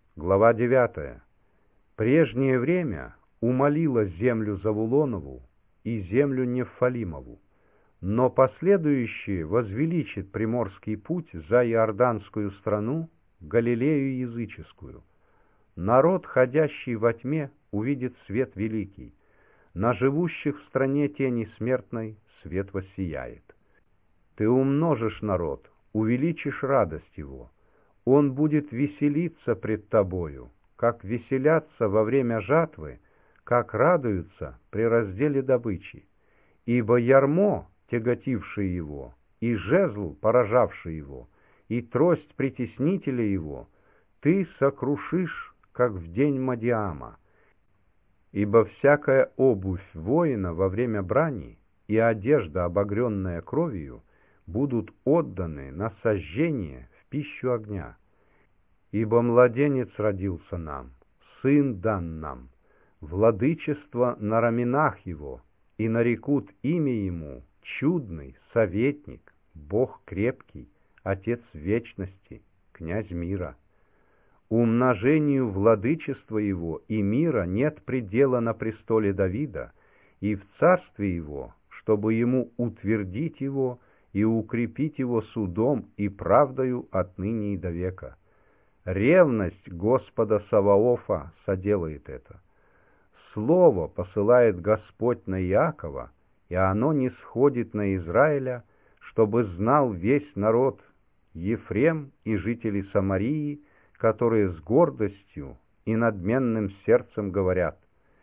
Глава 9. Прежнее время умолило землю Завулонову и землю Нефалимову, но последующее возвеличит приморский путь за Иорданскую страну, Галилею языческую. Народ, ходящий во тьме, увидит свет великий, на живущих в стране тени смертной свет воссияет. Ты умножишь народ, увеличишь радость его, он будет веселиться пред тобою, как веселятся во время жатвы, как радуются при разделе добычи. Ибо ярмо, тяготившее его, и жезл, поражавший его, и трость притеснителя его, ты сокрушишь, как в день Мадиама. Ибо всякая обувь воина во время брани и одежда, обогренная кровью, будут отданы на сожжение в пищу огня. Ибо младенец родился нам, сын дан нам, владычество на раменах его, и нарекут имя ему чудный, советник, Бог крепкий, Отец вечности, князь мира. Умножению владычества его и мира нет предела на престоле Давида, и в царстве его, чтобы ему утвердить его и укрепить его судом и правдою отныне и до века. Ревность Господа Саваофа соделает это. Слово посылает Господь на Иакова, и оно не сходит на Израиля, чтобы знал весь народ, Ефрем и жители Самарии, которые с гордостью и надменным сердцем говорят: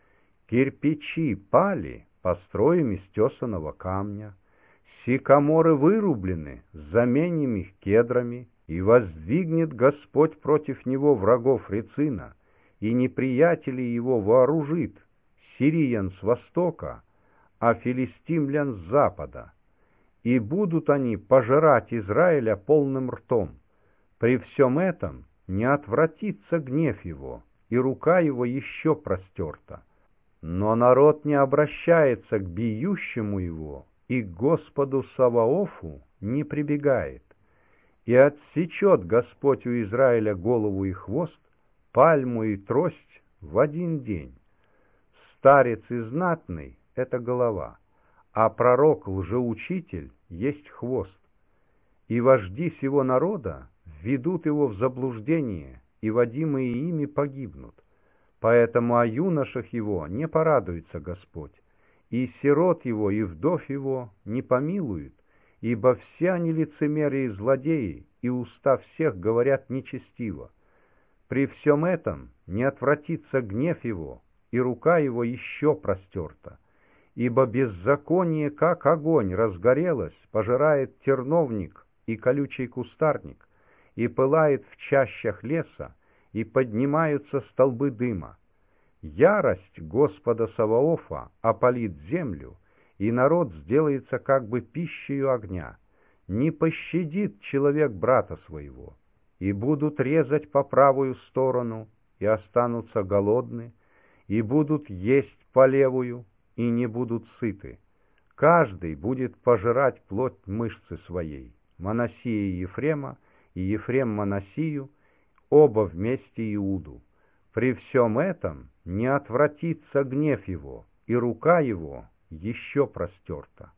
кирпичи пали, построим из тесаного камня, сикаморы вырублены, заменим их кедрами, и воздвигнет Господь против него врагов Рецина, и неприятелей его вооружит, сириян с востока, а филистимлян с запада. И будут они пожирать Израиля полным ртом. При всем этом не отвратится гнев его, и рука его еще простерта. Но народ не обращается к бьющему его, и к Господу Саваофу не прибегает. И отсечет Господь у Израиля голову и хвост, пальму и трость в один день. Старец и знатный — это голова, а пророк-лжеучитель есть хвост. И вожди сего народа введут его в заблуждение, и водимые ими погибнут. Поэтому о юношах его не порадуется Господь, и сирот его, и вдов его не помилует, ибо все они лицемеры и злодеи, и уста всех говорят нечестиво. При всем этом не отвратится гнев его, и рука его еще простерта. Ибо беззаконие, как огонь, разгорелось, пожирает терновник и колючий кустарник, и пылает в чащах леса, и поднимаются столбы дыма. Ярость Господа Саваофа опалит землю, и народ сделается как бы пищею огня. Не пощадит человек брата своего, и будут резать по правую сторону, и останутся голодны, и будут есть по левую, и не будут сыты. Каждый будет пожирать плоть мышцы своей, Манассия Ефрема, и Ефрем Манассию, оба вместе Иуду. При всем этом не отвратится гнев его, и рука его еще простерта.